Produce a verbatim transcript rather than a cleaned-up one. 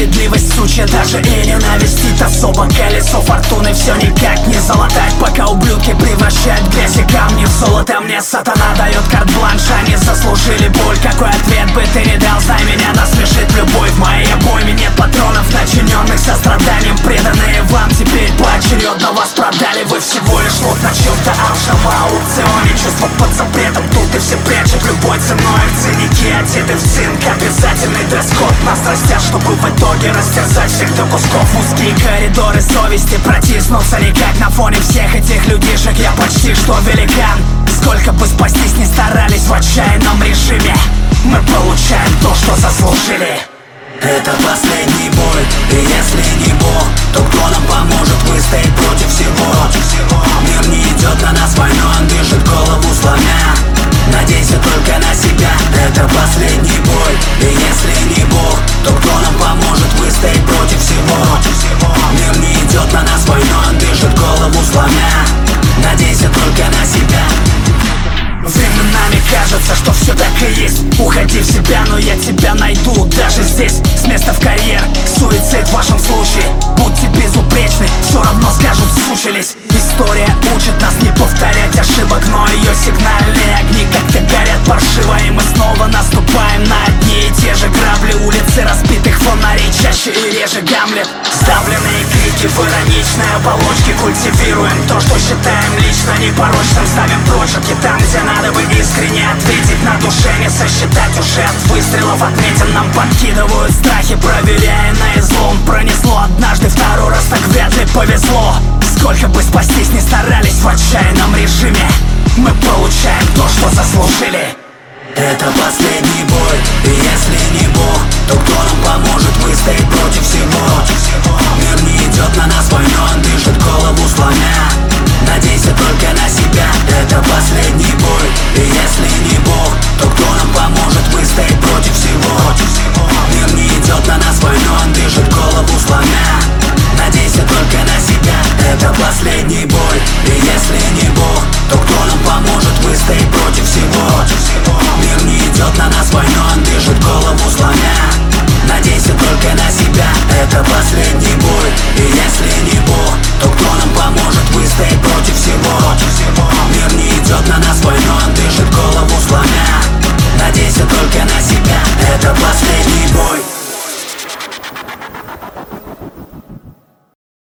Справедливость сучья даже и ненавистит особо. Колесо фортуны все никак не залатать, пока ублюдки превращают грязь и камни в золото. Мне сатана дает карт-бланш, они заслужили боль. Какой ответ бы ты не дал, знай, меня насмешит любовь. В моей обойме нет патронов, начиненных состраданием. Преданные вам теперь поочередно вас продали. Вы всего лишь лот на чем-то авшем аукционе. Чувства под запретом, тут и все прячут любой ценой. В циники одеты в цинк, обязательный дресс-код. Нас растят, чтобы в итоге растерзать всех до кусков. Узкие коридоры совести, протиснуться никак. На фоне всех этих людишек я почти что великан. Сколько бы спастись ни старались в отчаянном режиме, мы получаем то, что заслужили. Это последний бой, и если не Бог, то кто нам поможет выстоять против всего? Мир не идет на нас войну, он дышит, голову сломя. Надейся только на себя. Это последний бой, и если не Бог, то кто нам поможет выстоять против всего? Мир не идет на нас войну, он дышит, голову сломя. Надейся только на себя. Временами кажется, что все так и есть. Уходи в себя, но я тебя найду даже здесь. С места в карьер, суицид в вашем случае. Будьте безупречны, все равно скажут, сучились. История учит нас не повторять ошибок, но ее сигнальные огни как-то горят паршиво. И мы снова наступаем на одни и те же грабли. Улицы разбитых фонарей, чаще и реже Гамлет. Сдавленные крики в ироничной оболочке. Культивируем то, что считаем лично непорочным. Ставим прочерки там, где надо бы искренне ответить. На душе не сосчитать уже от выстрелов отметин. Нам подкидывают страхи, проверяя на излом. Пронесло однажды, второй раз так вряд ли повезло. Сколько бы спастись ни старались в отчаянном режиме, мы получаем то, что заслужили. Это последний бой, и если не Бог, то кто нам поможет выстоять против всего? Мир не идет на нас войну, он дышит, голову сломя. Надейся только на себя. Это последний бой, и если не Бог, то кто нам поможет выстоять против всего? Мир не идет на нас войну, он дышит, голову сломя. Надейся только на себя. Это последний бой, и если не Бог, то кто нам поможет выстоять против всего? Мир не идет на нас войну, он дышит, голову сломя. Надейся только на себя.